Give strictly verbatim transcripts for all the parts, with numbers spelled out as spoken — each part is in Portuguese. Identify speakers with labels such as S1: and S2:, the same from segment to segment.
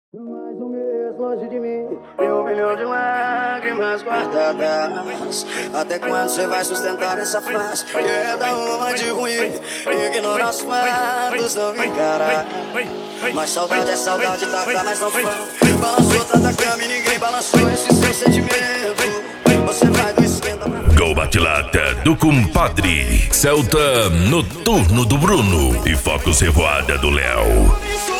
S1: Mais um mês longe de mim e um milhão de lágrimas guardadas. Até quando você vai sustentar essa face? Quer uma de ruim, ignora os fatos, não me encara. Mas saudade é saudade, tá cá, mas não foi. Balançou tanta cama e ninguém balançou esse seu sentimento. Você vai do esquenta pra...
S2: Gol bate-lata do compadre, Celta Noturno do Bruno e Focus Revoada do Léo.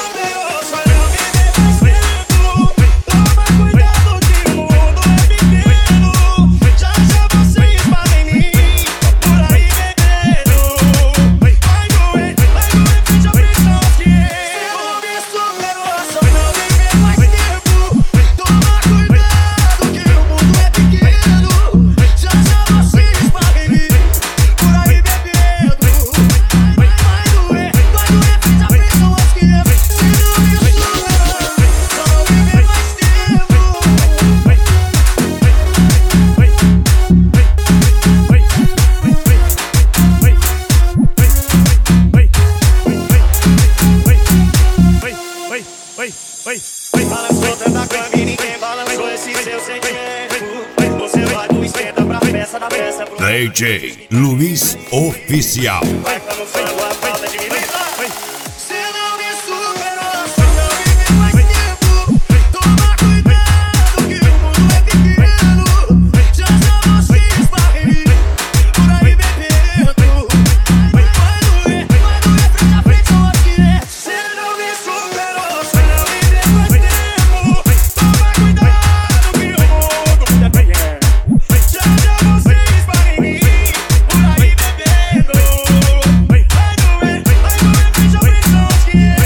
S1: Balançou tanta cama e ninguém balançou esse seu sentimento. Você vai do esquenta pra festa da festa.
S2: D J Luiz Oficial.
S1: Vai pra no frango a falta de mim. Cê não me superou, só não vive mais tempo. Toma cuidado que o mundo é pequeno. Já já você esbarra em mim, por aí bebendo. Vai doer, vai doer frente a frente, só que é. Cê não me superou, só não vive mais tempo. Toma cuidado que o mundo é pequeno. Já já você esbarra em mim, por aí bebendo. Vai doer, vai doer frente a frente, só que é.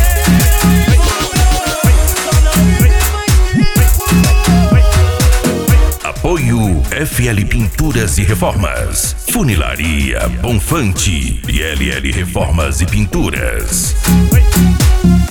S1: Só não vive mais tempo.
S2: Apoio F L Pinturas e Reformas, Funilaria Bonfante e L L Reformas e Pinturas.